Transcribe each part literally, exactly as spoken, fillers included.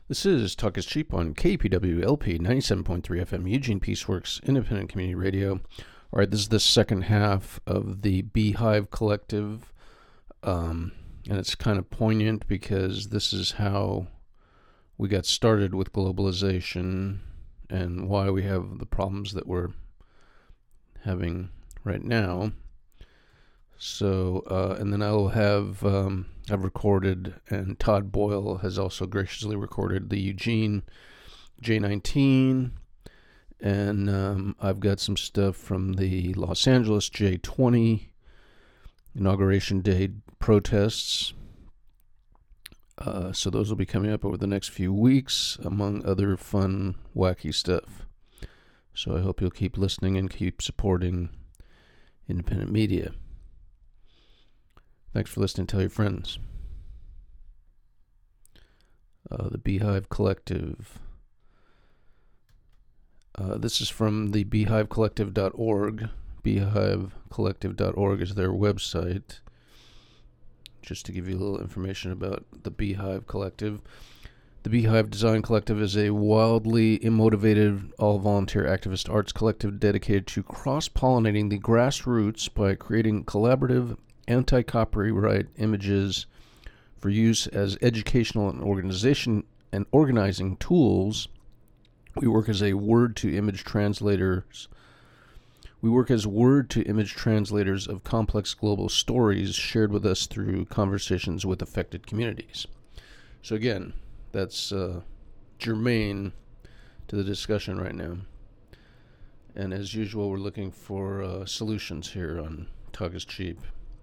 This is Talk is Cheap on K P W L P ninety-seven point three F M, Eugene Peaceworks, Independent Community Radio. All right, this is the second half of the Beehive Collective, um, and it's kind of poignant because this is how we got started with globalization and why we have the problems that we're having right now. So, uh, and then I'll have, um, I've recorded, and Todd Boyle has also graciously recorded the Eugene J nineteen, and um, I've got some stuff from the Los Angeles J twenty Inauguration Day protests. Uh, so those will be coming up over the next few weeks, among other fun, wacky stuff. So I hope you'll keep listening and keep supporting independent media. Thanks for listening. Tell your friends. Uh, the Beehive Collective. Uh, this is from the beehive collective dot org. beehive collective dot org is their website. Just to give you a little information about the Beehive Collective. The Beehive Design Collective is a wildly immotivated, all-volunteer activist arts collective dedicated to cross-pollinating the grassroots by creating collaborative anti-copyright images for use as educational and organization and organizing tools. We work as a word-to-image translators. We work as word-to-image translators of complex global stories shared with us through conversations with affected communities. So again, that's uh, germane to the discussion right now. And as usual, we're looking for uh, solutions here on Talk is Cheap.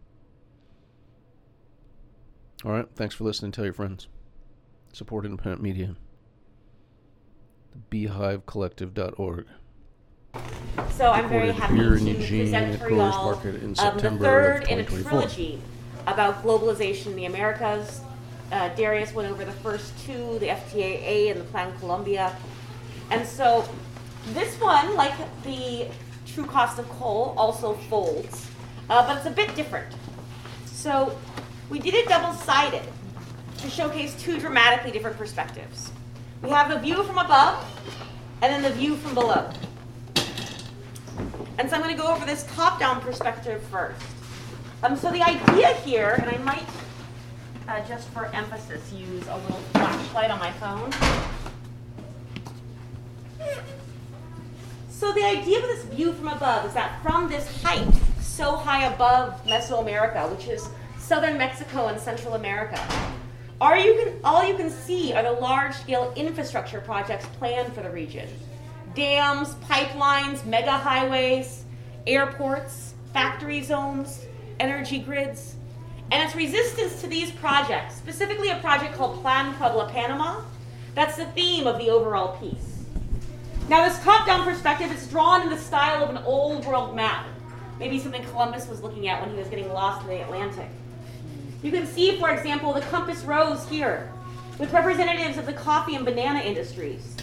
All right, thanks for listening. Tell your friends. Support independent media. the beehive collective dot org. So I'm very happy here in to Eugene present for Growers y'all Market in um, September the third of in a twenty twenty-four. trilogy about globalization in the Americas. Uh, Darius went over the first two, the F T A A and the Plan Colombia. And so this one, like the true cost of coal, also folds, uh, but it's a bit different. So we did it double-sided to showcase two dramatically different perspectives. We have the view from above and then the view from below. And so I'm going to go over this top-down perspective first. Um, so the idea here, and I might, uh, just for emphasis, use a little flashlight on my phone. So the idea of this view from above is that from this height, so high above Mesoamerica, which is southern Mexico and Central America, all you can, all you can see are the large-scale infrastructure projects planned for the region. Dams, pipelines, mega highways, airports, factory zones, energy grids. And it's resistance to these projects, specifically a project called Plan Puebla Panama, that's the theme of the overall piece. Now this top-down perspective is drawn in the style of an old world map, maybe something Columbus was looking at when he was getting lost in the Atlantic. You can see, for example, the compass rose here, with representatives of the coffee and banana industries.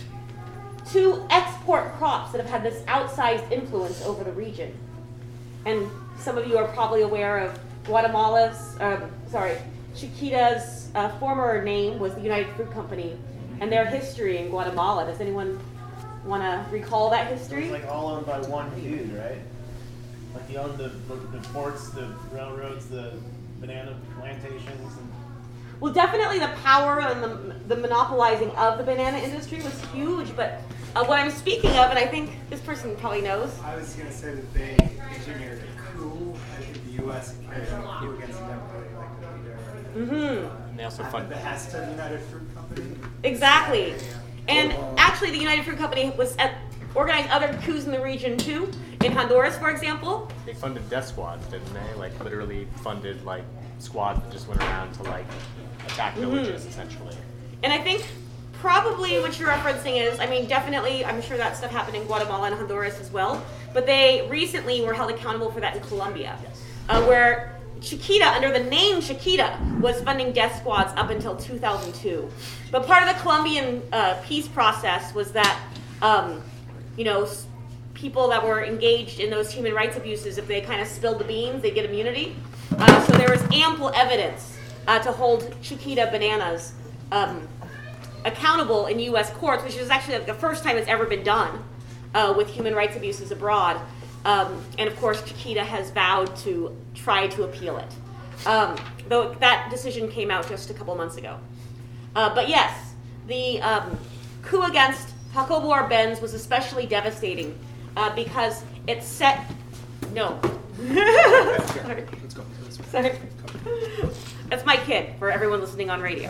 Two export crops that have had this outsized influence over the region. And some of you are probably aware of Guatemala's, um, sorry, Chiquita's uh, former name was the United Fruit Company, and their history in Guatemala. Does anyone want to recall that history? It was like all owned by one dude, right? Like he owned the, the, the ports, the railroads, the banana plantations. And well, definitely the power and the, the monopolizing of the banana industry was huge, but uh, what I'm speaking of, and I think this person probably knows. I was going to say that they engineered a coup. I think the U S carried out a coup against the Democratic like the leader. Mm-hmm. And they also At fund the behest of the United Fruit Company. Exactly. And actually, the United Fruit Company was at, organized other coups in the region too. In Honduras, for example. They funded death squads, didn't they? Like literally funded like squads that just went around to like attack villages, mm-hmm. essentially. And I think probably what you're referencing is, I mean, definitely, I'm sure that stuff happened in Guatemala and Honduras as well. But they recently were held accountable for that in Colombia, yes. uh, where Chiquita, under the name Chiquita, was funding death squads up until two thousand two. But part of the Colombian uh, peace process was that, um, you know, people that were engaged in those human rights abuses, if they kind of spilled the beans, they'd get immunity. Uh, so there was ample evidence uh, to hold Chiquita bananas um, accountable in U S courts, which is actually like the first time it's ever been done uh, with human rights abuses abroad. Um, and of course, Chiquita has vowed to try to appeal it. Um, though that decision came out just a couple months ago. Uh, but yes, the um, coup against Jacobo Arbenz was especially devastating uh, because it set, no. Sorry. Let's go. Let's go. Sorry. That's my kid, for everyone listening on radio.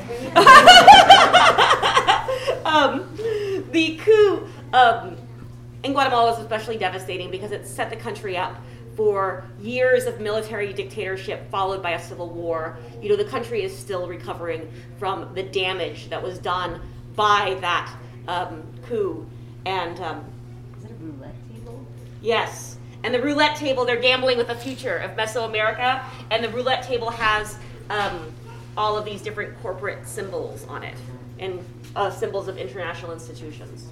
um, the coup um, in Guatemala was especially devastating because it set the country up for years of military dictatorship followed by a civil war. You know, the country is still recovering from the damage that was done by that um, coup. And um, Is it a roulette table? yes, and the roulette table, they're gambling with the future of Mesoamerica, and the roulette table has um, all of these different corporate symbols on it, and uh, symbols of international institutions.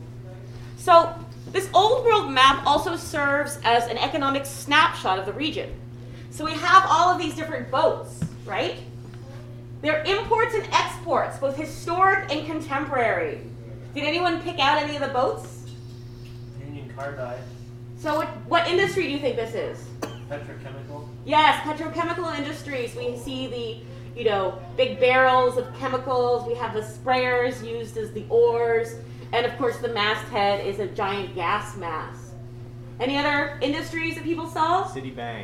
So this old world map also serves as an economic snapshot of the region. So we have all of these different boats, right? They're imports and exports, both historic and contemporary. Did anyone pick out any of the boats? Union Carbide, So what, what industry do you think this is? petrochemical. Yes, petrochemical industries. We see the, you know, big barrels of chemicals. We have the sprayers used as the oars. And of course the masthead is a giant gas mask. Any other industries that people saw? Citibank,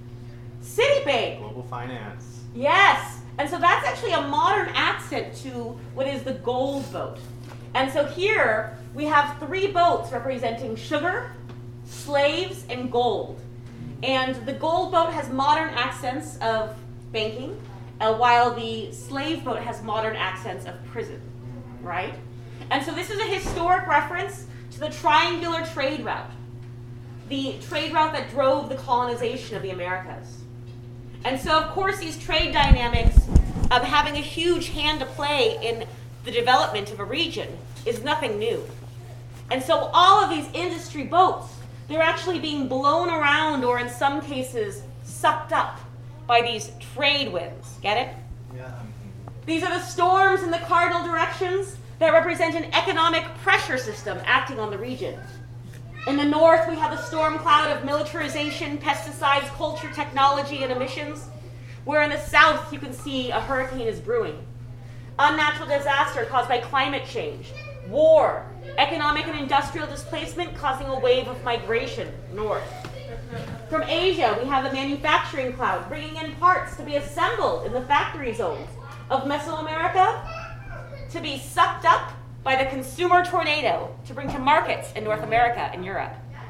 Citibank. Global Finance. Yes. And so that's actually a modern accent to what is the gold boat. And so here we have three boats representing sugar, slaves, and gold. And the gold boat has modern accents of banking, uh, while the slave boat has modern accents of prison, right? And so this is a historic reference to the triangular trade route, the trade route that drove the colonization of the Americas. And so, of course, these trade dynamics of having a huge hand to play in the development of a region is nothing new. And so all of these industry boats, they're actually being blown around or in some cases sucked up by these trade winds. Get it? Yeah. These are the storms in the cardinal directions that represent an economic pressure system acting on the region. In the north, we have a storm cloud of militarization, pesticides, culture, technology, and emissions, where in the south you can see a hurricane is brewing. Unnatural disaster caused by climate change, war, economic and industrial displacement causing a wave of migration north. From Asia, we have the manufacturing cloud, bringing in parts to be assembled in the factory zones of Mesoamerica to be sucked up by the consumer tornado to bring to markets in North America and Europe.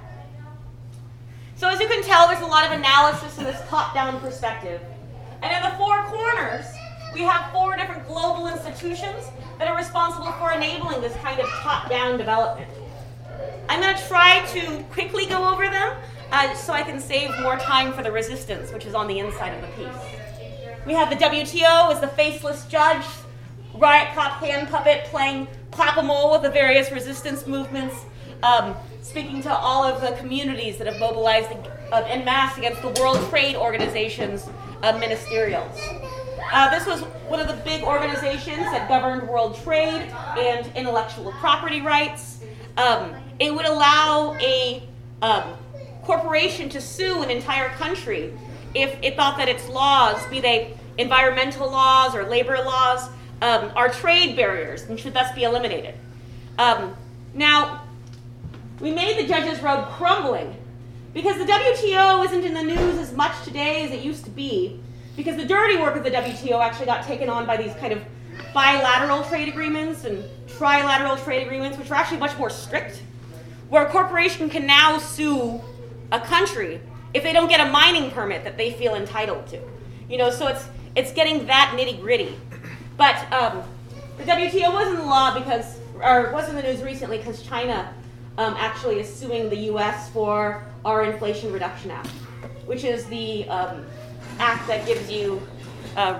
So as you can tell, there's a lot of analysis in this top-down perspective. And in the four corners, we have four different global institutions that are responsible for enabling this kind of top-down development. I'm going to try to quickly go over them uh, so I can save more time for the resistance, which is on the inside of the piece. We have the W T O as the faceless judge, riot cop hand puppet playing clap-a-mole with the various resistance movements, um, speaking to all of the communities that have mobilized uh, en masse against the World Trade Organization's uh, ministerials. Uh, this was one of the big organizations that governed world trade and intellectual property rights. Um, it would allow a um, corporation to sue an entire country if it thought that its laws, be they environmental laws or labor laws, um, are trade barriers and should thus be eliminated. Um, now, we made the judge's robe crumbling because the W T O isn't in the news as much today as it used to be, because the dirty work of the W T O actually got taken on by these kind of bilateral trade agreements and trilateral trade agreements, which are actually much more strict, where a corporation can now sue a country if they don't get a mining permit that they feel entitled to. You know, so it's it's getting that nitty-gritty. But um, the W T O was in the law because, or was in the news recently because China um, actually is suing the U S for our Inflation Reduction Act, which is the um, act that gives you uh,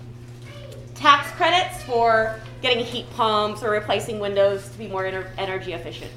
tax credits for getting heat pumps or replacing windows to be more ener- energy efficient.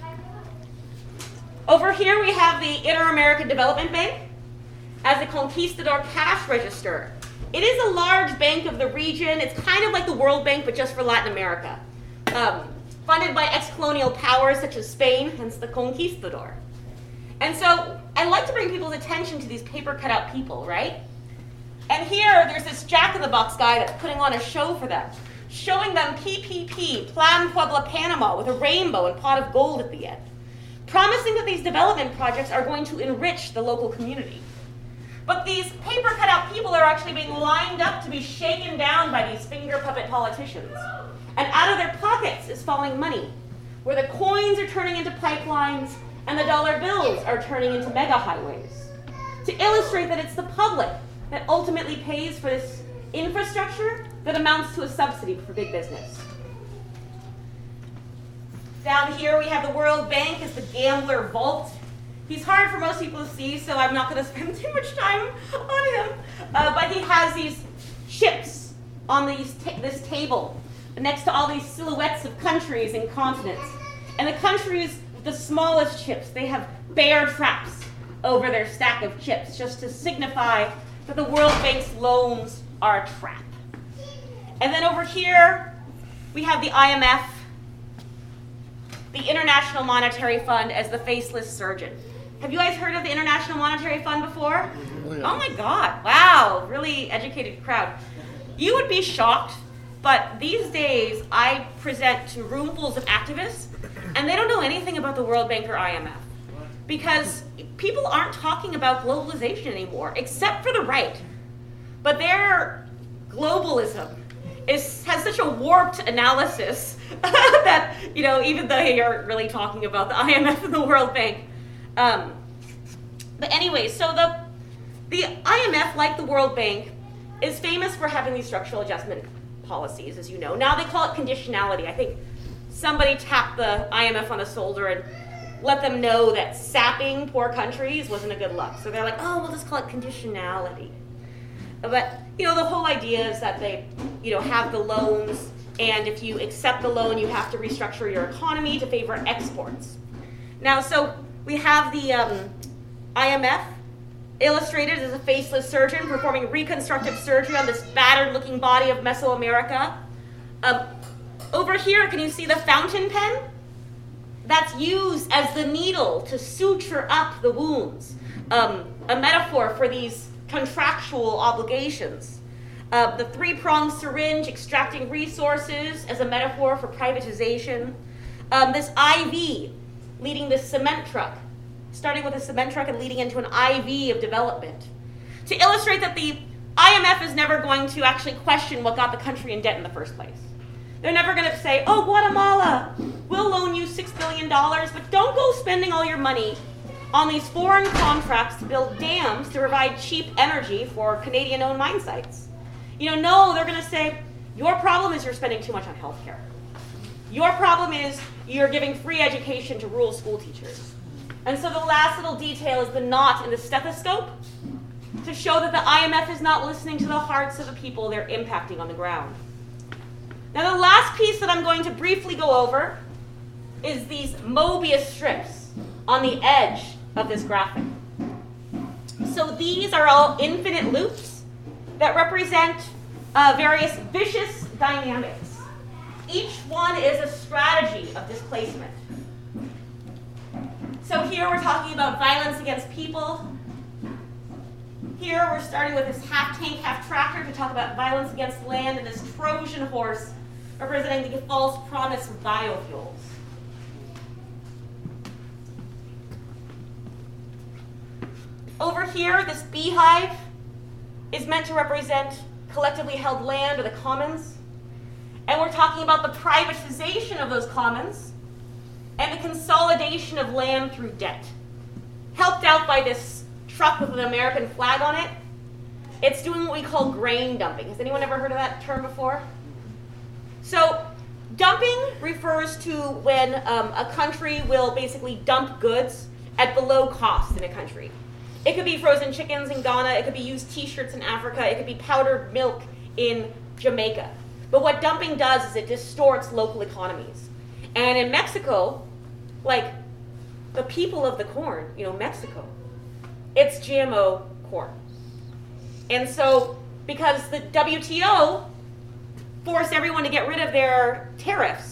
Over here we have the Inter-American Development Bank as a conquistador cash register. It is a large bank of the region. It's kind of like the World Bank, but just for Latin America. Um, funded by ex-colonial powers such as Spain, hence the conquistador. And so I like to bring people's attention to these paper cutout people, right? And here there's this jack-in-the-box guy that's putting on a show for them, showing them P P P, Plan Puebla Panama, with a rainbow and pot of gold at the end, promising that these development projects are going to enrich the local community. But these paper cutout people are actually being lined up to be shaken down by these finger puppet politicians. And out of their pockets is falling money, where the coins are turning into pipelines and the dollar bills are turning into mega highways, to illustrate that it's the public that ultimately pays for this infrastructure that amounts to a subsidy for big business. Down here we have the World Bank as the gambler vault. He's hard for most people to see, so I'm not going to spend too much time on him. Uh, but he has these chips on these ta- this table next to all these silhouettes of countries and continents. And the countries with the smallest chips, they have bear traps over their stack of chips, just to signify that the World Bank's loans are a trap. And then over here, we have the I M F, the International Monetary Fund, as the faceless surgeon. Have you guys heard of the International Monetary Fund before? Oh, yeah. Oh my God, wow, really educated crowd. You would be shocked, but these days I present to roomfuls of activists, and they don't know anything about the World Bank or I M F. Because people aren't talking about globalization anymore, except for the right. But their globalism is, has such a warped analysis that, you know, even though they are really talking about the I M F and the World Bank. Um, but anyway, so the, the I M F, like the World Bank, is famous for having these structural adjustment policies, as you know. Now they call it conditionality. I think somebody tapped the I M F on the shoulder and let them know that sapping poor countries wasn't a good look. So they're like, oh, we'll just call it conditionality. But, you know, the whole idea is that they, you know, have the loans, and if you accept the loan, you have to restructure your economy to favor exports. Now, so we have the um, I M F illustrated as a faceless surgeon performing reconstructive surgery on this battered-looking body of Mesoamerica. Um, over here, can you see the fountain pen? That's used as the needle to suture up the wounds, um, a metaphor for these contractual obligations. Uh, the three-pronged syringe extracting resources as a metaphor for privatization. Um, this I V leading this cement truck, starting with a cement truck and leading into an I V of development. To illustrate that the I M F is never going to actually question what got the country in debt in the first place. They're never going to say, oh, Guatemala, we'll loan you six billion dollars, but don't go spending all your money on these foreign contracts to build dams to provide cheap energy for Canadian-owned mine sites. You know, no, they're going to say, your problem is you're spending too much on healthcare. Your problem is you're giving free education to rural school teachers. And so the last little detail is the knot in the stethoscope to show that the I M F is not listening to the hearts of the people they're impacting on the ground. Now, the last piece that I'm going to briefly go over is these Mobius strips on the edge of this graphic. So these are all infinite loops that represent uh, various vicious dynamics. Each one is a strategy of displacement. So here we're talking about violence against people. Here we're starting with this half-tank, half-tractor to talk about violence against land, and this Trojan horse representing the false promise of biofuels. Over here, this beehive is meant to represent collectively held land, or the commons. And we're talking about the privatization of those commons and the consolidation of land through debt. Helped out by this truck with an American flag on it. It's doing what we call grain dumping. Has anyone ever heard of that term before? So dumping refers to when um, a country will basically dump goods at below cost in a country. It could be frozen chickens in Ghana, it could be used t-shirts in Africa, it could be powdered milk in Jamaica. But what dumping does is it distorts local economies. And in Mexico, like the people of the corn, you know, Mexico, it's G M O corn. And so because the W T O forced everyone to get rid of their tariffs,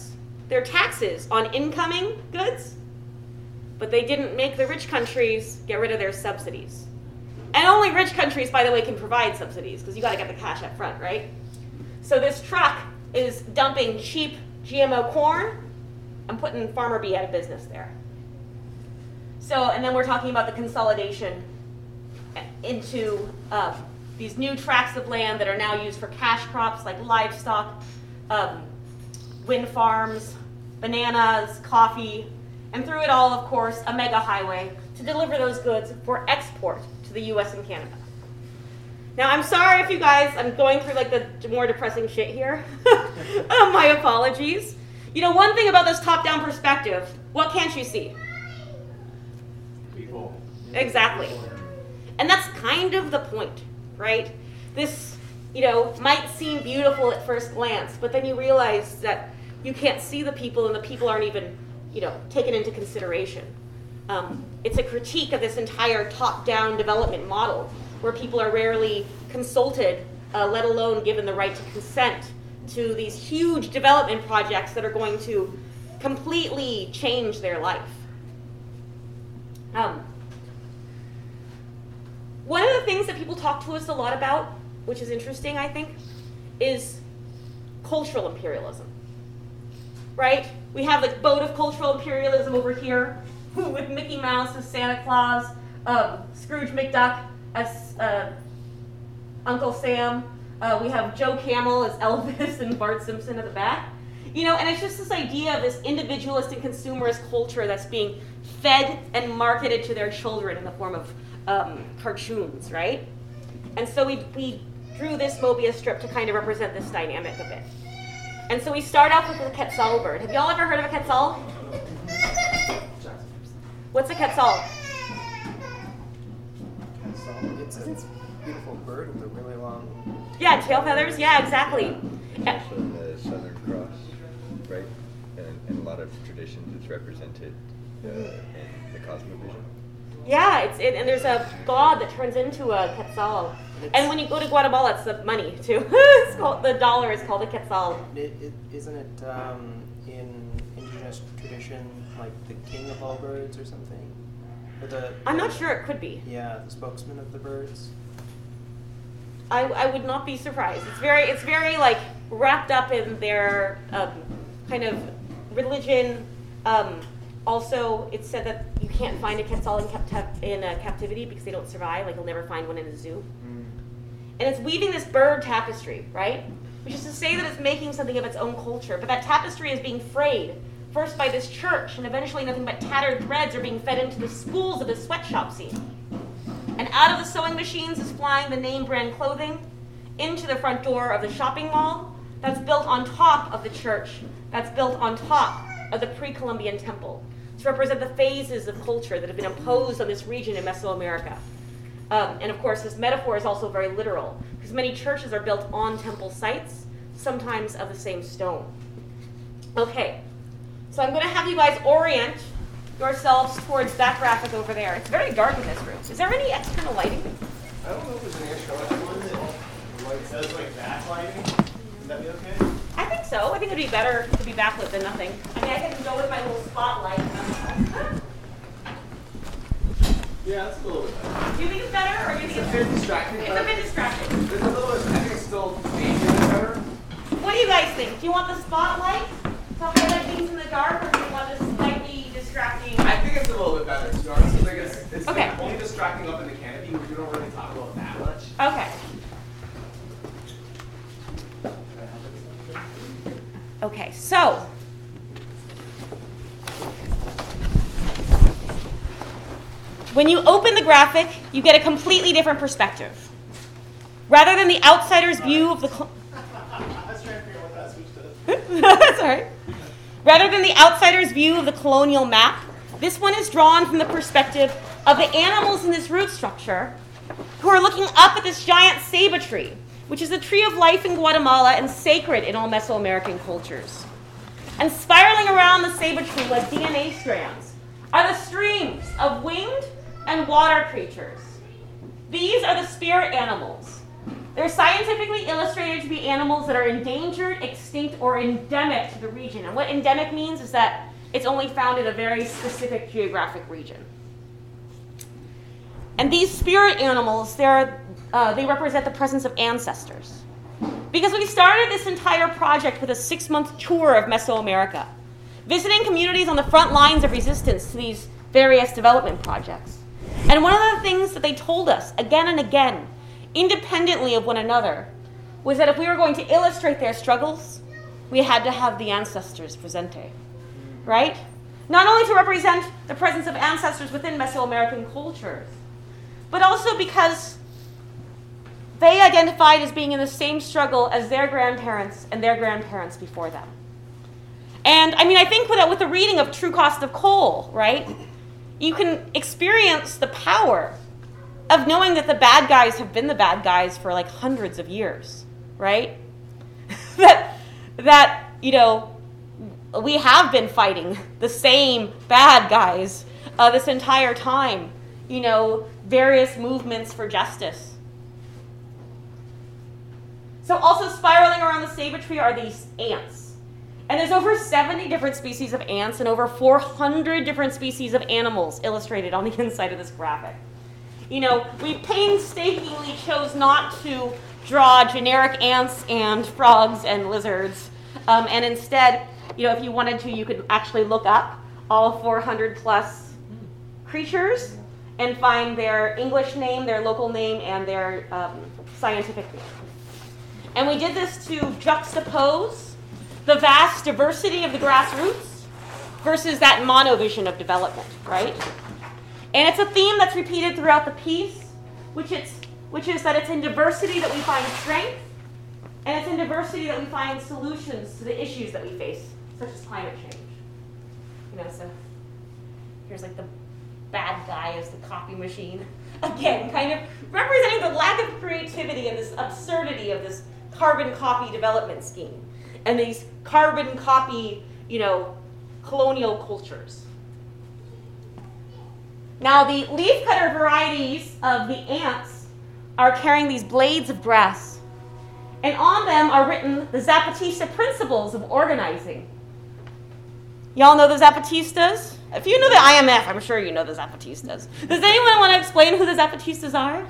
their taxes on incoming goods, but they didn't make the rich countries get rid of their subsidies. And only rich countries, by the way, can provide subsidies, because you got to get the cash up front, right? So this truck is dumping cheap G M O corn and putting farmer bee out of business there. So, and then we're talking about the consolidation into uh, these new tracts of land that are now used for cash crops like livestock, um, wind farms, bananas, coffee, and through it all, of course, a mega highway to deliver those goods for export to the U S and Canada. Now, I'm sorry if you guys, I'm going through like the more depressing shit here. uh, my apologies. You know, one thing about this top-down perspective, what can't you see? People. Exactly. And that's kind of the point, right? This, you know, might seem beautiful at first glance, but then you realize that you can't see the people and the people aren't even, you know, taken into consideration. Um, it's a critique of this entire top-down development model where people are rarely consulted, uh, let alone given the right to consent to these huge development projects that are going to completely change their life. Um, one of the things that people talk to us a lot about, which is interesting, I think, is cultural imperialism. Right? We have the boat of cultural imperialism over here with Mickey Mouse as Santa Claus, um, Scrooge McDuck as uh, Uncle Sam. Uh, we have Joe Camel as Elvis and Bart Simpson at the back. You know, and it's just this idea of this individualist and consumerist culture that's being fed and marketed to their children in the form of um, cartoons, right? And so we, we drew this Mobius strip to kind of represent this dynamic a bit. And so we start off with the Quetzal bird. Have y'all ever heard of a Quetzal? What's a Quetzal? It's a beautiful bird with a really long... Yeah, tail feathers. Yeah, exactly. Also the Southern Cross, right? And in a lot of traditions, it's represented uh, in the cosmovision. Yeah, it's it, and there's a god that turns into a Quetzal. And when you go to Guatemala, it's the money too. It's called, the dollar is called a Quetzal. It, it, isn't it um, in indigenous tradition like the king of all birds or something? Or the, I'm the, not sure. It could be. Yeah, the spokesman of the birds. I, I would not be surprised. It's very it's very like wrapped up in their um, kind of religion. Um, also, it's said that you can't find a Quetzal in, capti- in uh, captivity because they don't survive. Like you'll never find one in a zoo. Mm. And it's weaving this bird tapestry, right? Which is to say that it's making something of its own culture. But that tapestry is being frayed, first by this church, and eventually nothing but tattered threads are being fed into the spools of the sweatshop scene. And out of the sewing machines is flying the name brand clothing into the front door of the shopping mall that's built on top of the church, that's built on top of the pre-Columbian temple to represent the phases of culture that have been imposed on this region in Mesoamerica. Um, and of course, this metaphor is also very literal, because many churches are built on temple sites, sometimes of the same stone. Okay, so I'm going to have you guys orient yourselves towards that graphic over there. It's very dark in this room. Is there any external lighting? I don't know if there's any extra one that does like backlighting. Would that be okay? I think so. I think it'd be better to be backlit than nothing. I mean, I can go with my little spotlight. Yeah, that's a little bit better. Do you think it's better, or do you think It's it's, a bit distracting. it's a bit distracting? There's a little bit, I think it's still maybe a bit better. What do you guys think? Do you want the spotlight to highlight things in the dark, or do you want this slightly distracting? I think it's a little bit better, to be honest. I think it's, it's Okay. only distracting up in the canopy, which we don't really talk about that much. Okay. Okay, so when you open the graphic, you get a completely different perspective. Rather than the outsider's view of the cl- I was trying to figure out what that switch does. That's all right. Rather than the outsider's view of the colonial map, this one is drawn from the perspective of the animals in this root structure who are looking up at this giant ceiba tree, which is the tree of life in Guatemala and sacred in all Mesoamerican cultures. And spiraling around the ceiba tree like D N A strands are the streams of winged and water creatures. These are the spirit animals They're scientifically illustrated to be animals that are endangered, extinct, or endemic to the region. And what endemic means is that it's only found in a very specific geographic region. And these spirit animals, they're, uh, they represent the presence of ancestors. Because we started this entire project with a six-month tour of Mesoamerica, visiting communities on the front lines of resistance to these various development projects. And one of the things that they told us again and again, independently of one another, was that if we were going to illustrate their struggles, we had to have the ancestors presente, right? Not only to represent the presence of ancestors within Mesoamerican cultures, but also because they identified as being in the same struggle as their grandparents and their grandparents before them. And I mean, I think with, with the reading of True Cost of Coal, right, you can experience the power of knowing that the bad guys have been the bad guys for like hundreds of years, right? that, that, you know, we have been fighting the same bad guys uh, this entire time, you know, various movements for justice. So also spiraling around the ceiba tree are these ants. And there's over seventy different species of ants and over four hundred different species of animals illustrated on the inside of this graphic. You know, we painstakingly chose not to draw generic ants and frogs and lizards. Um, and instead, you know, if you wanted to, you could actually look up all four hundred plus creatures and find their English name, their local name, and their um, scientific name. And we did this to juxtapose the vast diversity of the grassroots versus that monovision of development, right? And it's a theme that's repeated throughout the piece, which, it's, which is that it's in diversity that we find strength, and it's in diversity that we find solutions to the issues that we face, such as climate change. You know, so here's like the bad guy as the copy machine. Again, kind of representing the lack of creativity and this absurdity of this carbon copy development scheme and these carbon copy, you know, colonial cultures. Now, the leafcutter varieties of the ants are carrying these blades of grass, and on them are written the Zapatista principles of organizing. Y'all know the Zapatistas? If you know the I M F, I'm sure you know the Zapatistas. Does anyone want to explain who the Zapatistas are?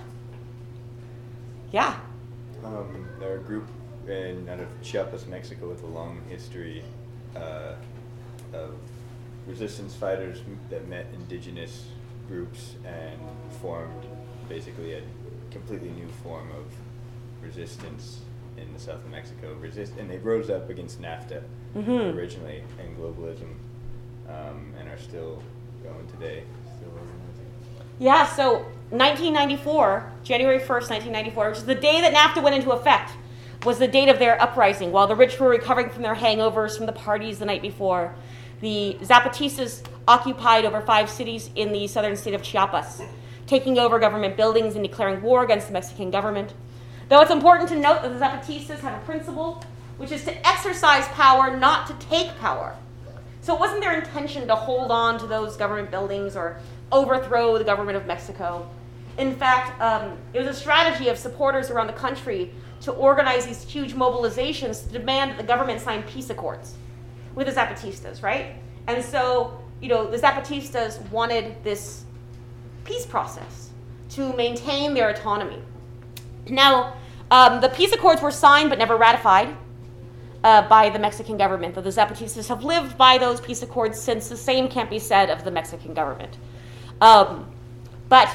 Yeah. Um, they're a group in, out of Chiapas, Mexico, with a long history uh, of resistance fighters that met indigenous groups and formed basically a completely new form of resistance in the south of Mexico. Resist, and they rose up against NAFTA mm-hmm. originally and globalism, um, and are still going today. Still organizing. Yeah. So nineteen ninety-four, January first, nineteen ninety-four, which is the day that NAFTA went into effect, was the date of their uprising. While the rich were recovering from their hangovers from the parties the night before, the Zapatistas occupied over five cities in the southern state of Chiapas, taking over government buildings and declaring war against the Mexican government. Though it's important to note that the Zapatistas have a principle, which is to exercise power, not to take power. So it wasn't their intention to hold on to those government buildings or overthrow the government of Mexico. In fact, um, it was a strategy of supporters around the country to organize these huge mobilizations to demand that the government sign peace accords with the Zapatistas, right? And so, you know, the Zapatistas wanted this peace process to maintain their autonomy. Now, um, the peace accords were signed but never ratified uh, by the Mexican government, though the Zapatistas have lived by those peace accords since. The same can't be said of the Mexican government. Um, but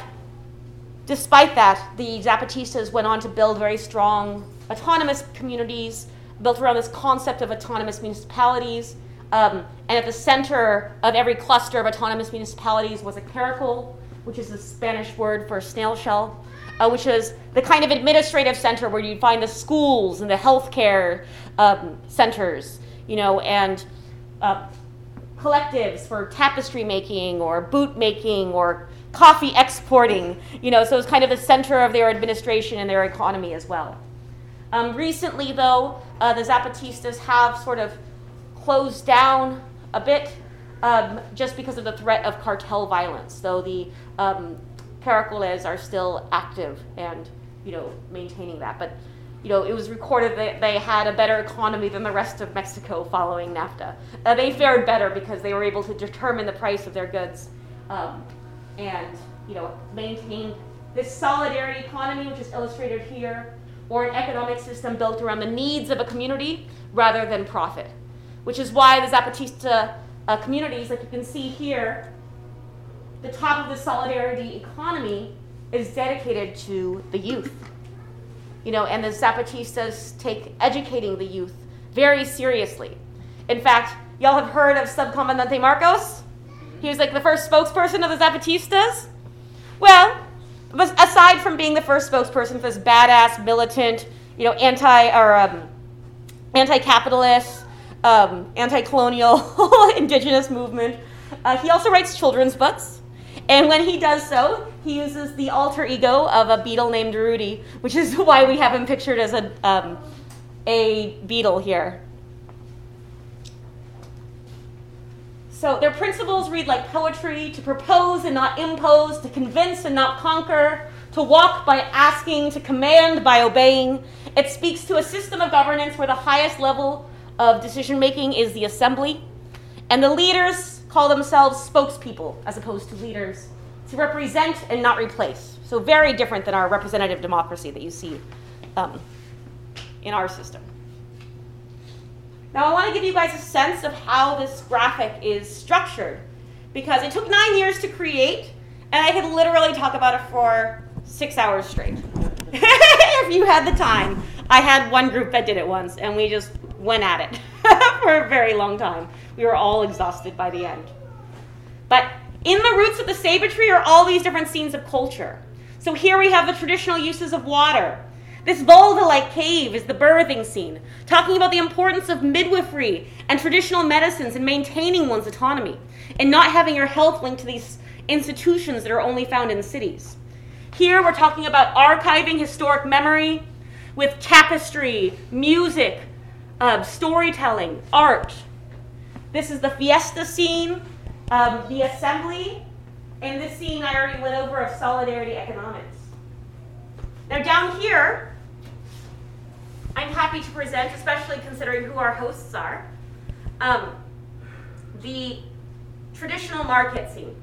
despite that, the Zapatistas went on to build very strong autonomous communities built around this concept of autonomous municipalities. Um, and at the center of every cluster of autonomous municipalities was a caracal, which is the Spanish word for snail shell, uh, which is the kind of administrative center where you find the schools and the healthcare um, centers, you know, and uh, collectives for tapestry making or boot making or coffee exporting, you know, so it's kind of the center of their administration and their economy as well. Um, recently, though, uh, the Zapatistas have sort of closed down a bit um, just because of the threat of cartel violence, though the um, caracoles are still active and you know, maintaining that. But, you know, it was recorded that they had a better economy than the rest of Mexico following NAFTA. Uh, they fared better because they were able to determine the price of their goods um, and, you know, maintain this solidarity economy, which is illustrated here, or an economic system built around the needs of a community rather than profit, which is why the Zapatista uh, communities, like you can see here, the top of the solidarity economy is dedicated to the youth. You know, and the Zapatistas take educating the youth very seriously. In fact, y'all have heard of Subcomandante Marcos? He was like the first spokesperson of the Zapatistas. Well, aside from being the first spokesperson for this badass, militant, you know, anti or um, anti-capitalist, um, anti-colonial, indigenous movement, uh, he also writes children's books. And when he does so, he uses the alter ego of a beetle named Rudy, which is why we have him pictured as a um, a beetle here. So their principles read like poetry: to propose and not impose, to convince and not conquer, to walk by asking, to command by obeying. It speaks to a system of governance where the highest level of decision-making is the assembly, and the leaders call themselves spokespeople as opposed to leaders, to represent and not replace. So very different than our representative democracy that you see um, in our system. Now I want to give you guys a sense of how this graphic is structured, because it took nine years to create, and I could literally talk about it for six hours straight. If you had the time. I had one group that did it once, and we just went at it for a very long time. We were all exhausted by the end. But in the roots of the ceiba tree are all these different scenes of culture. So here we have the traditional uses of water. This vulva-like cave is the birthing scene, talking about the importance of midwifery and traditional medicines in maintaining one's autonomy and not having your health linked to these institutions that are only found in cities. Here we're talking about archiving historic memory with tapestry, music, uh, storytelling, art. This is the fiesta scene, um, the assembly, and this scene I already went over of solidarity economics. Now down here, I'm happy to present, especially considering who our hosts are, um, the traditional market scene.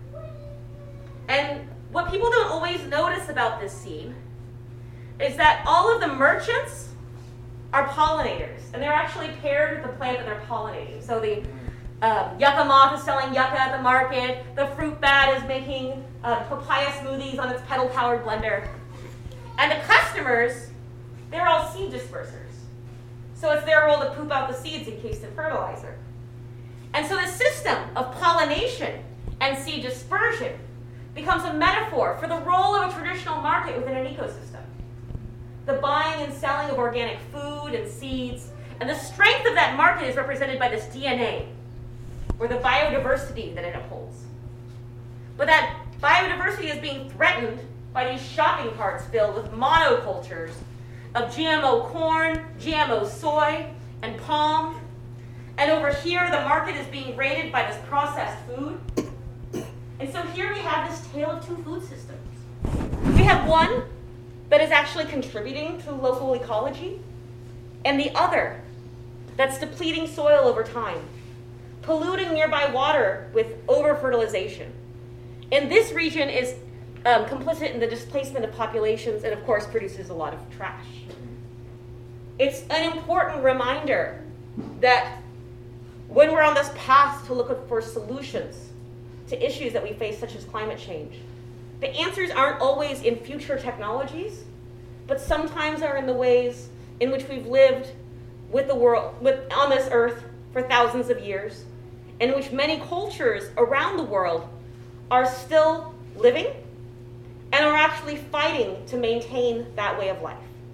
And what people don't always notice about this scene is that all of the merchants are pollinators, and they're actually paired with the plant that they're pollinating. So the um, yucca moth is selling yucca at the market, the fruit bat is making uh, papaya smoothies on its pedal-powered blender. And the customers, they're all seed dispersers. So it's their role to poop out the seeds encased in fertilizer. And so the system of pollination and seed dispersion becomes a metaphor for the role of a traditional market within an ecosystem. The buying and selling of organic food and seeds, and the strength of that market is represented by this D N A, or the biodiversity that it upholds. But that biodiversity is being threatened by these shopping carts filled with monocultures of G M O corn, G M O soy, and palm. And over here, the market is being raided by this processed food. And so here we have this tale of two food systems. We have one that is actually contributing to local ecology, and the other that's depleting soil over time, polluting nearby water with over-fertilization. And this region is um, complicit in the displacement of populations and, of course, produces a lot of trash. It's an important reminder that when we're on this path to look for solutions to issues that we face, such as climate change, the answers aren't always in future technologies, but sometimes are in the ways in which we've lived with the world, with, on this earth for thousands of years, in which many cultures around the world are still living and are actually fighting to maintain that way of life.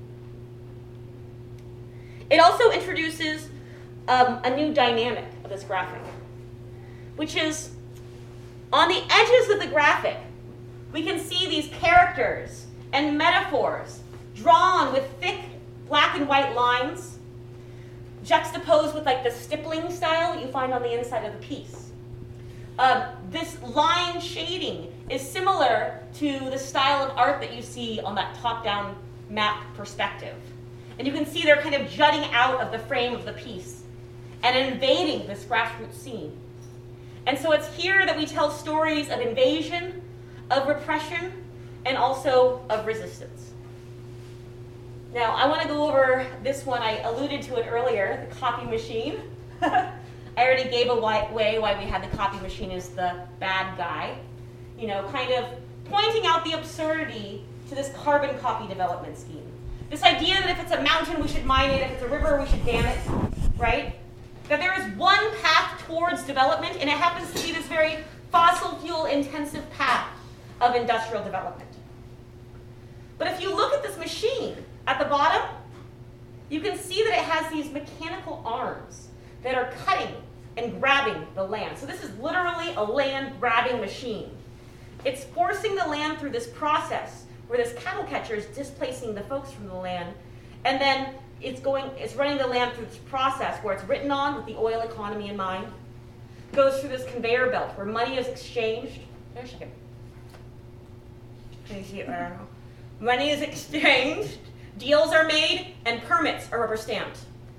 It also introduces um, a new dynamic of this graphic, which is on the edges of the graphic, we can see these characters and metaphors drawn with thick black and white lines, juxtaposed with like the stippling style that you find on the inside of the piece. Uh, this line shading is similar to the style of art that you see on that top-down map perspective. And you can see they're kind of jutting out of the frame of the piece and invading this grassroots scene. And so it's here that we tell stories of invasion, of repression, and also of resistance. Now, I want to go over this one. I alluded to it earlier, the copy machine. I already gave away why we had the copy machine as the bad guy. You know, kind of pointing out the absurdity to this carbon copy development scheme. This idea that if it's a mountain, we should mine it. If it's a river, we should dam it, right? That there is one path towards development, and it happens to be this very fossil fuel intensive path of industrial development. But if you look at this machine at the bottom, you can see that it has these mechanical arms that are cutting and grabbing the land. So this is literally a land grabbing machine. It's forcing the land through this process where this cattle catcher is displacing the folks from the land, and then it's going, it's running the land through this process where it's written on with the oil economy in mind, goes through this conveyor belt where money is exchanged. There's a second. Can you see it right now? Money is exchanged, deals are made, and permits are rubber stamped.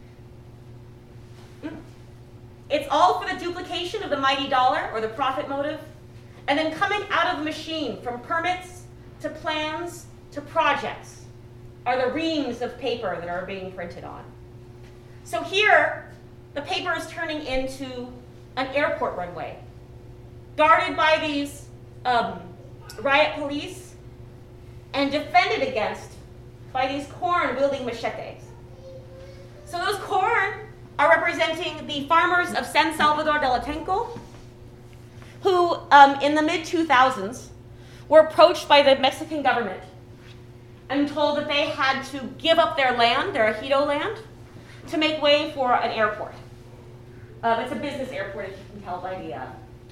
It's all for the duplication of the mighty dollar or the profit motive, and then coming out of the machine from permits to plans to projects are the reams of paper that are being printed on. So here, the paper is turning into an airport runway, guarded by these um, riot police and defended against by these corn-wielding machetes. So those corn are representing the farmers of San Salvador del Atenco, who um, in the mid two thousands were approached by the Mexican government and told that they had to give up their land, their ejido land, to make way for an airport. Um, it's a business airport, as you can tell by the uh,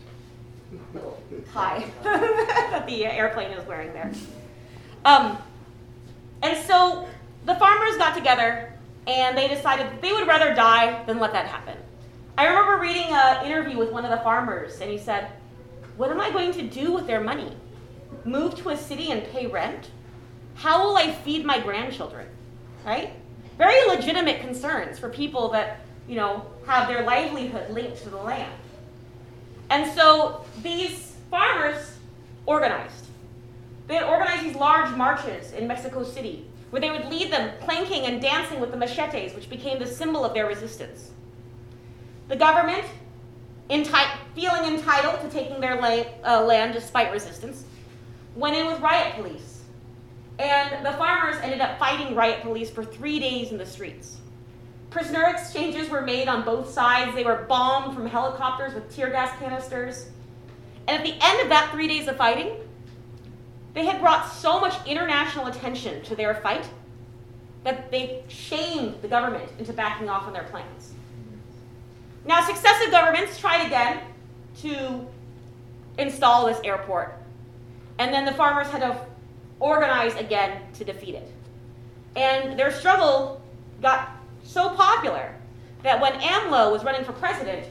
little tie that the airplane is wearing there. Um, and so the farmers got together and they decided that they would rather die than let that happen. I remember reading an interview with one of the farmers, and he said, "What am I going to do with their money? Move to a city and pay rent? How will I feed my grandchildren?" Right? Very legitimate concerns for people that, you know, have their livelihood linked to the land. And so these farmers organized. They had organized these large marches in Mexico City, where they would lead them clanking and dancing with the machetes, which became the symbol of their resistance. The government, enti- feeling entitled to taking their la- uh, land despite resistance, went in with riot police. And the farmers ended up fighting riot police for three days in the streets. Prisoner exchanges were made on both sides. They were bombed from helicopters with tear gas canisters. And at the end of that three days of fighting, they had brought so much international attention to their fight that they shamed the government into backing off on their plans. Now, successive governments tried again to install this airport, and then the farmers had to organize again to defeat it. And their struggle got so popular that when AMLO was running for president,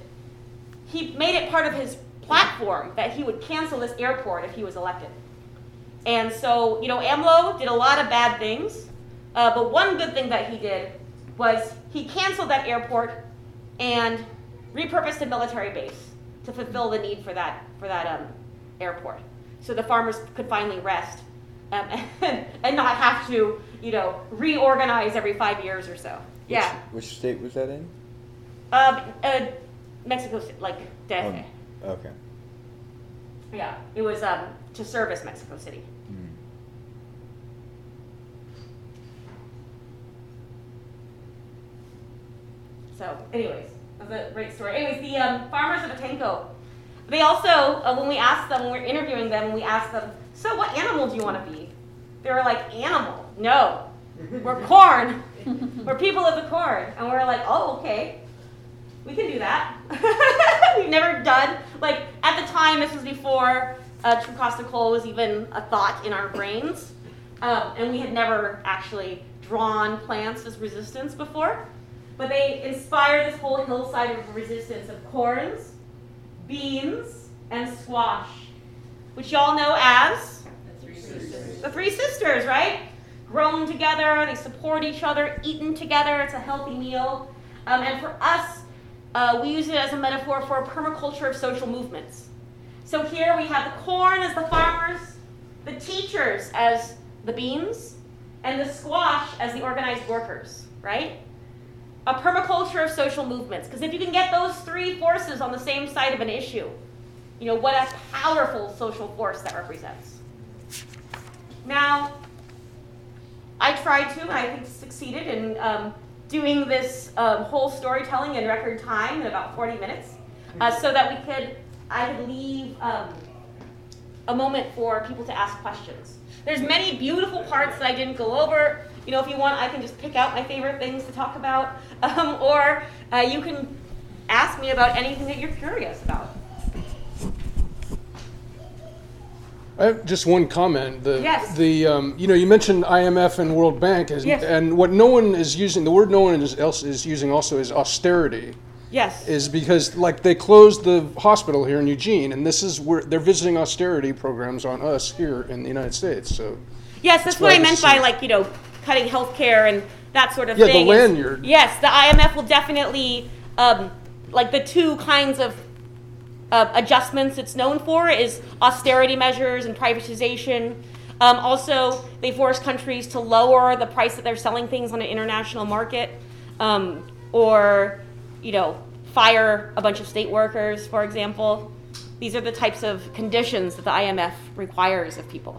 he made it part of his platform that he would cancel this airport if he was elected. And so, you know, AMLO did a lot of bad things, uh, but one good thing that he did was he canceled that airport and repurposed a military base to fulfill the need for that for that um, airport, so the farmers could finally rest um, and, and not have to, you know, reorganize every five years or so. Yeah. Which, which state was that in? Um, uh, Mexico, City, like D F A. Oh, okay. Yeah, it was um, to service Mexico City. Mm. So, anyways, that's a great story. Anyways, the um, farmers of Atenco, they also, uh, when we asked them, when we were interviewing them, we asked them, so what animal do you want to be? They were like, animal? No. We're corn. We're people of the corn. And we were like, oh, okay. We can do that. We've never done, like, at the time, this was before uh, True Cost of Coal was even a thought in our brains. Um, and we had never actually drawn plants as resistance before. But they inspired this whole hillside of resistance of corns, beans, and squash, which y'all know as The Three Sisters. the Three Sisters, right? Grown together, they support each other, eaten together, it's a healthy meal. Um, and for us, uh, we use it as a metaphor for a permaculture of social movements. So here we have the corn as the farmers, the teachers as the beans, and the squash as the organized workers, right? A permaculture of social movements. Because if you can get those three forces on the same side of an issue, you know, what a powerful social force that represents. Now, I tried to, and I think succeeded in um, doing this um, whole storytelling in record time in about forty minutes, uh, so that we could, I could leave um, a moment for people to ask questions. There's many beautiful parts that I didn't go over. You know, if you want, I can just pick out my favorite things to talk about, um, or uh, you can ask me about anything that you're curious about. I have just one comment. The, Yes. The um, you know, you mentioned I M F and World Bank, as, Yes. and what no one is using, the word no one is, else is using also is austerity. Yes. Is because like they closed the hospital here in Eugene, and this is where they're visiting austerity programs on us here in the United States. So Yes, that's why what I this meant is- by like, you know, cutting healthcare and that sort of Yeah, the thing. is- lanyard. Yes, the I M F will definitely, um, like the two kinds of uh, adjustments it's known for is austerity measures and privatization. Um, also, they force countries to lower the price that they're selling things on an international market, um, or, you know, fire a bunch of state workers, for example. These are the types of conditions that the I M F requires of people.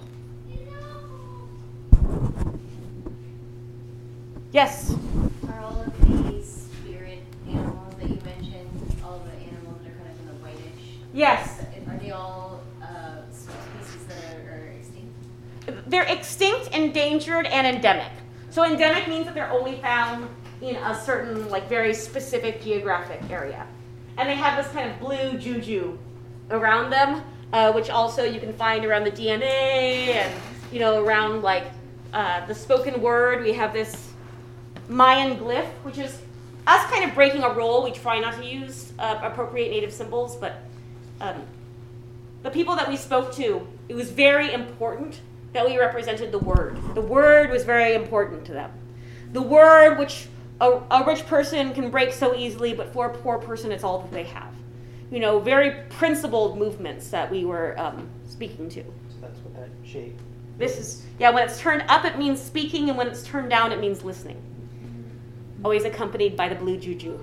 Yes? Are all of these spirit animals that you mentioned, all the animals that are kind of in the whitish, Yes. are they all uh, species that are, are extinct? They're extinct, endangered, and endemic. So endemic means that they're only found in a certain, like, very specific geographic area. And they have this kind of blue juju around them, uh, which also you can find around the D N A and, you know, around, like, uh, the spoken word. We have this Mayan glyph, which is us kind of breaking a rule. We try not to use uh, appropriate native symbols, but um, the people that we spoke to, it was very important that we represented the word. The word was very important to them. The word, which a, a rich person can break so easily, but for a poor person, it's all that they have. You know, very principled movements that we were um, speaking to. So that's what that shape. This is, yeah, when it's turned up, it means speaking, and when it's turned down, it means listening. Always accompanied by the blue juju.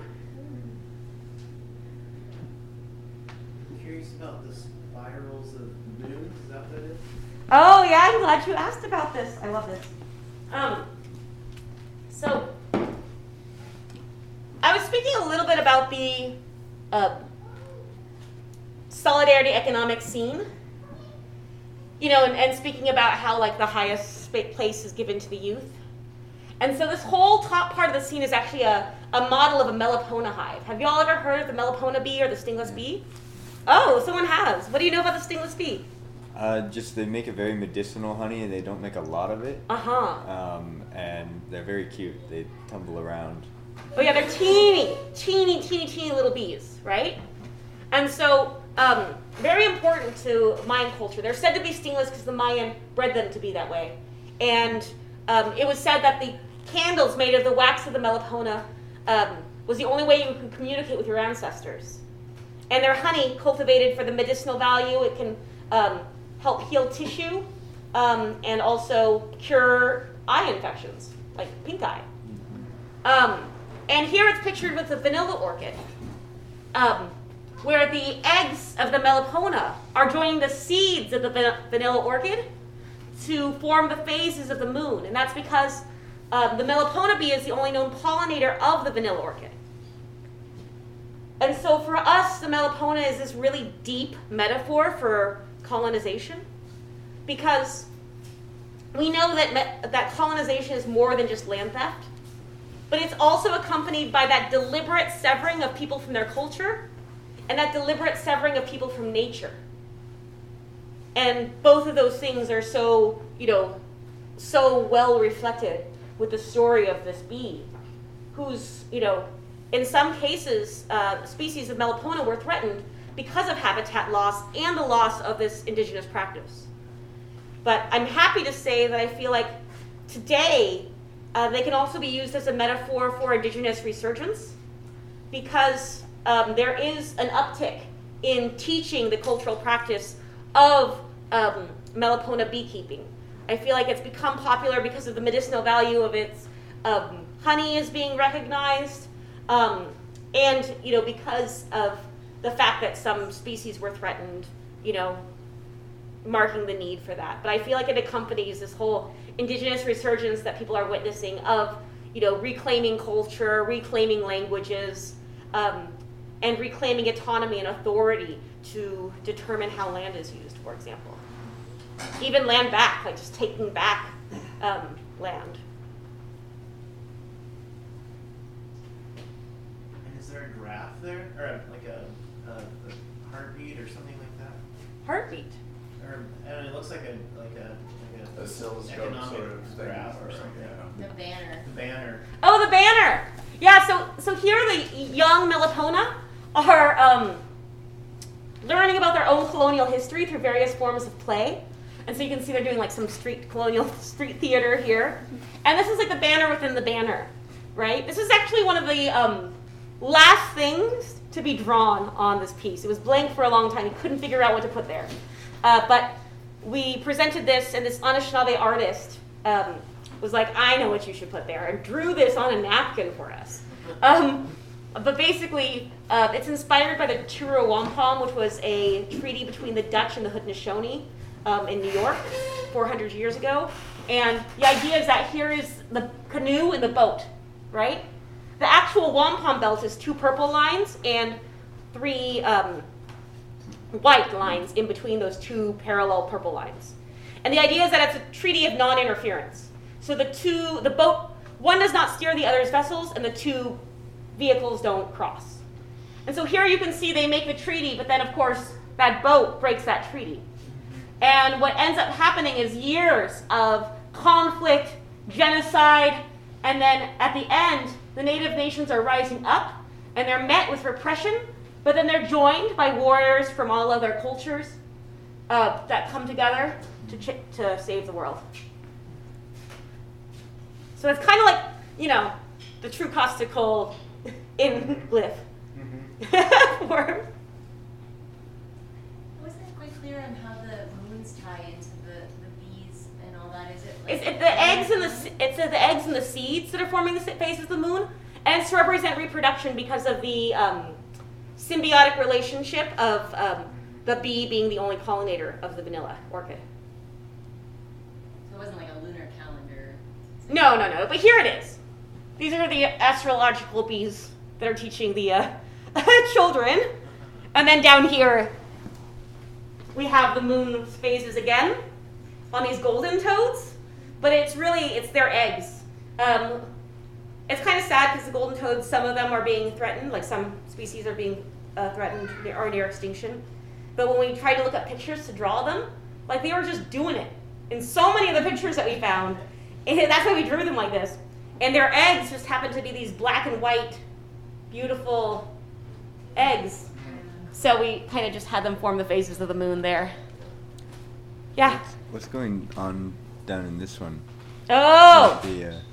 I'm curious about the spirals of moons. Is that what it is? Oh, yeah, I'm glad you asked about this. I love this. Um, so, I was speaking a little bit about the uh, solidarity economic scene. You know, and, and speaking about how, like, the highest spa- place is given to the youth. And so this whole top part of the scene is actually a, a model of a Melipona hive. Have you all ever heard of the Melipona bee or the stingless bee? Oh, someone has. What do you know about the stingless bee? Uh, just they make a very medicinal honey, and they don't make a lot of it. Uh-huh. Um, and they're very cute. They tumble around. Oh yeah, they're teeny, teeny, teeny, teeny little bees, right? And so, um, very important to Mayan culture. They're said to be stingless because the Mayan bred them to be that way. And um, it was said that the candles made of the wax of the Melipona um, was the only way you could communicate with your ancestors. And their honey, cultivated for the medicinal value, it can um, help heal tissue um, and also cure eye infections, like pink eye. Um, and here it's pictured with the vanilla orchid, um, where the eggs of the Melipona are joining the seeds of the van- vanilla orchid to form the phases of the moon. And that's because um, the Melipona bee is the only known pollinator of the vanilla orchid. And so for us, the Melipona is this really deep metaphor for colonization, because we know that me- that colonization is more than just land theft, but it's also accompanied by that deliberate severing of people from their culture and that deliberate severing of people from nature. And both of those things are so, you know, so well reflected with the story of this bee, who's, you know, in some cases, uh, species of Melipona were threatened because of habitat loss and the loss of this indigenous practice. But I'm happy to say that I feel like today uh, they can also be used as a metaphor for indigenous resurgence, because um, there is an uptick in teaching the cultural practice of um, Melipona beekeeping. I feel like it's become popular because of the medicinal value of its um, honey is being recognized, um, and you know, because of the fact that some species were threatened, you know, marking the need for that. But I feel like it accompanies this whole indigenous resurgence that people are witnessing of, you know, reclaiming culture, reclaiming languages, um, and reclaiming autonomy and authority to determine how land is used, for example. Even land back, like just taking back um, land. And is there a graph there, or a, like a, a, a heartbeat or something like that? Heartbeat. Or and it looks like a like a like a, A oscilloscope economic sort of thing, graph or or, something. yeah. The banner. The banner. Oh, the banner. Yeah, so so here the young Melipona are um, learning about their own colonial history through various forms of play. And so you can see they're doing like some street colonial street theater here. And this is like the banner within the banner, right? This is actually one of the um, last things to be drawn on this piece. It was blank for a long time. You couldn't figure out what to put there. Uh, but we presented this, and this Anishinaabe artist um, was like, I know what you should put there, and drew this on a napkin for us. Um, but basically, uh, it's inspired by the Truro Wampum, which was a treaty between the Dutch and the Haudenosaunee um, in New York four hundred years ago. And the idea is that here is the canoe and the boat, right? The actual wampum belt is two purple lines and three um, white lines in between those two parallel purple lines. And the idea is that it's a treaty of non-interference. So the two, the boat, one does not steer the other's vessels, and the two vehicles don't cross. And so here you can see they make the treaty, but then of course that boat breaks that treaty. And what ends up happening is years of conflict, genocide, and then at the end, the Native nations are rising up, and they're met with repression, but then they're joined by warriors from all other cultures uh, that come together to ch- to save the world. So it's kind of like, you know, the true Costical in glyph Mm-hmm. form. I wasn't quite clear on how the moons tie into the, the bees and all that. Is it like It's it, the eggs and the se- it's uh, the eggs and the seeds that are forming the s- phases of the moon, and it's to represent reproduction because of the um, symbiotic relationship of um, the bee being the only pollinator of the vanilla orchid. So it wasn't like a lunar calendar. No, no, no. But here it is. These are the astrological bees that are teaching the uh, children, and then down here we have the moon's phases again on these golden toads. But it's really it's their eggs. Um, it's kind of sad because the golden toads, some of them are being threatened, like some species are being uh, threatened or near extinction. But when we tried to look at pictures to draw them, like they were just doing it. In so many of the pictures that we found, and that's why we drew them like this. And their eggs just happen to be these black and white, beautiful eggs. So we kind of just had them form the phases of the moon there. Yeah. What's going on down in this one? Oh! The, uh,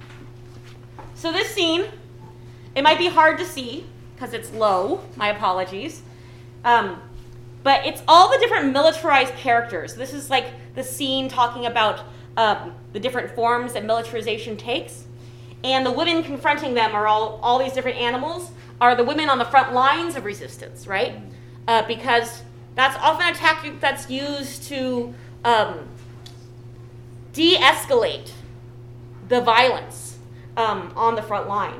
So this scene, it might be hard to see because it's low. My apologies. Um, but it's all the different militarized characters. This is like the scene talking about um, the different forms that militarization takes. And the women confronting them are all, all these different animals, are the women on the front lines of resistance, right? Uh, because that's often a tactic that's used to um, de-escalate the violence um, on the front line.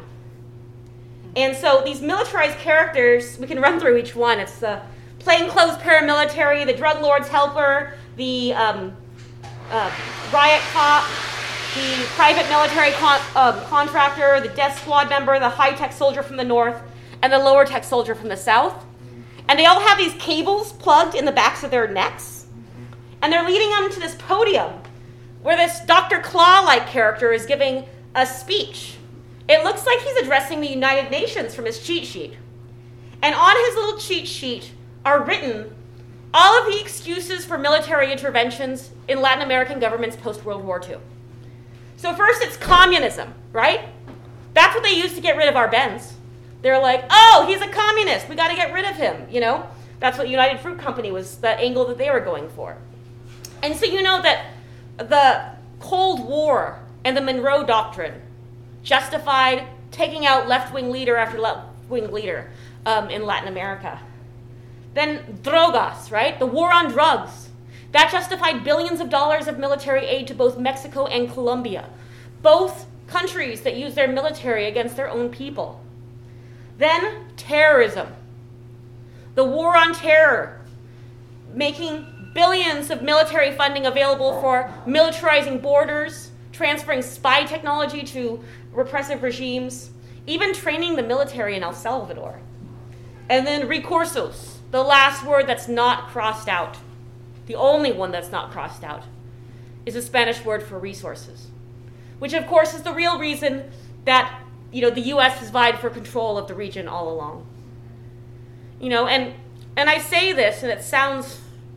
And so these militarized characters, we can run through each one. It's the plainclothes paramilitary, the drug lord's helper, the um, uh, riot cop, the private military con- uh, contractor, the death squad member, the high-tech soldier from the north, and the lower-tech soldier from the south. And they all have these cables plugged in the backs of their necks. And they're leading them to this podium where this Doctor Claw-like character is giving a speech. It looks like he's addressing the United Nations from his cheat sheet. And on his little cheat sheet are written all of the excuses for military interventions in Latin American governments post-World War Two. So first it's communism, right? That's what they used to get rid of Arbenz. They're like, oh, he's a communist. We got to get rid of him, you know? That's what United Fruit Company was, the angle that they were going for. And so you know that the Cold War and the Monroe Doctrine justified taking out left-wing leader after left-wing leader um, in Latin America. Then drogas, right? The war on drugs. That justified billions of dollars of military aid to both Mexico and Colombia, both countries that use their military against their own people. Then terrorism. The war on terror, making billions of military funding available for militarizing borders, transferring spy technology to repressive regimes, even training the military in El Salvador. And then recursos, the last word that's not crossed out, the only one that's not crossed out, is a Spanish word for resources, which of course is the real reason that, you know, the U S has vied for control of the region all along. You know, and and I say this, and it sounds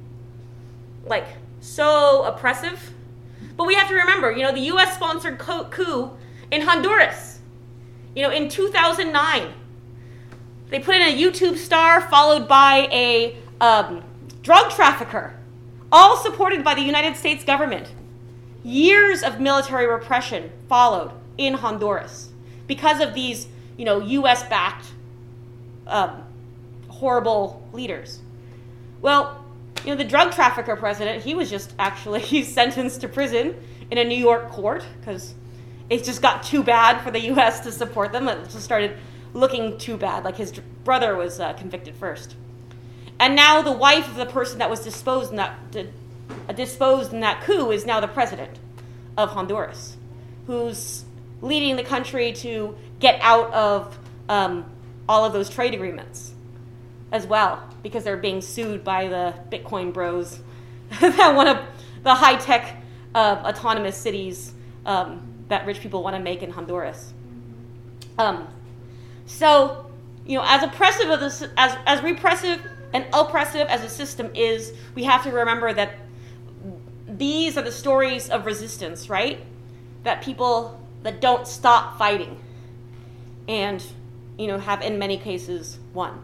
like so oppressive, but we have to remember, you know, the U S-sponsored coup in Honduras, you know, in two thousand nine, they put in a YouTube star followed by a um, drug trafficker, all supported by the United States government. Years of military repression followed in Honduras because of these, you know, U S-backed um, horrible leaders. Well, you know, the drug trafficker president, he was just actually he's sentenced to prison in a New York court because it just got too bad for the U S to support them. It just started looking too bad, like his brother was uh, convicted first. And now the wife of the person that was disposed in that, uh, disposed in that coup is now the president of Honduras, who's leading the country to get out of um, all of those trade agreements as well, because they're being sued by the Bitcoin bros that want to, the high-tech uh, autonomous cities um, that rich people want to make in Honduras. Um, so, you know, as oppressive of this, as as repressive and oppressive as a system is, we have to remember that these are the stories of resistance, right? That people that don't stop fighting and, you know, have in many cases won.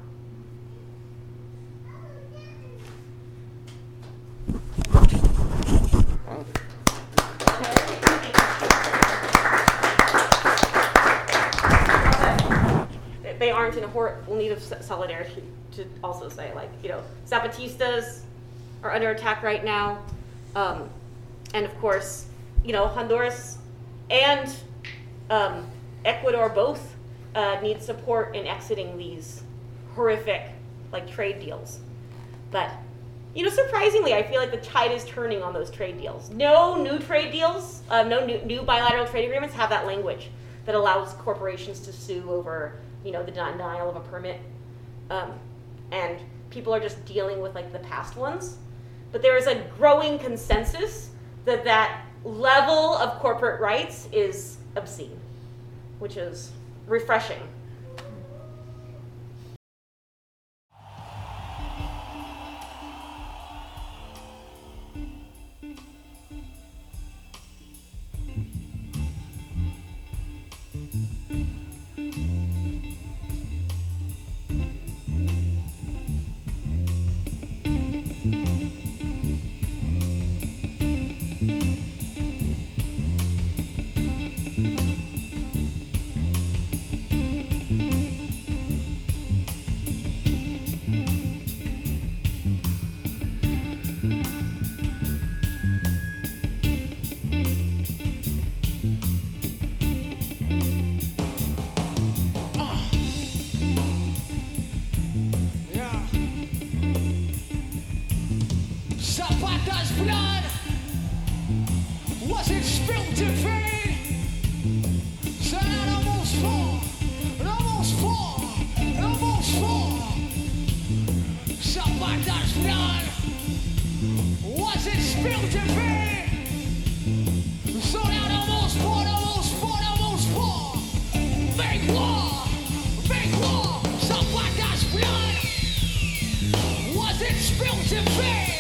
They aren't in a horrible need of solidarity, to also say, like, you know, Zapatistas are under attack right now. Um, and of course, you know, Honduras and um, Ecuador both uh, need support in exiting these horrific, like, trade deals. But, you know, surprisingly, I feel like the tide is turning on those trade deals. No new trade deals, uh, no new, new bilateral trade agreements have that language that allows corporations to sue over, you know, the denial of a permit. Um, and people are just dealing with, like, the past ones. But there is a growing consensus that that level of corporate rights is obscene, which is refreshing. Zapata's blood was it spilled to fade? Said it almost fall, it almost fall, it almost fall. Zapata's blood was it spilled to fade? So that almost fall, almost fall, almost fall. Make war, make war. Zapata's blood spilled to fade.